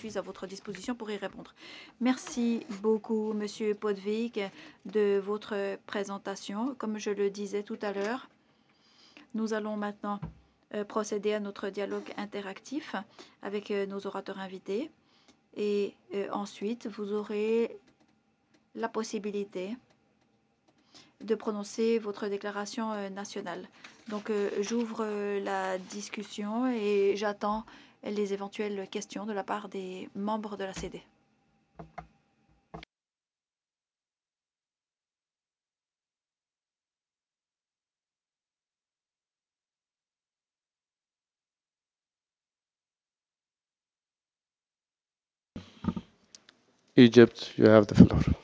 suis à votre disposition pour y répondre. Merci beaucoup, Monsieur Podvig, de votre présentation. Comme je le disais tout à l'heure, nous allons maintenant procéder à notre dialogue interactif avec nos orateurs invités. Et ensuite, vous aurez la possibilité de prononcer votre déclaration nationale. Donc, j'ouvre la discussion et j'attends les éventuelles questions de la part des membres de la CD. Egypt, you have the floor.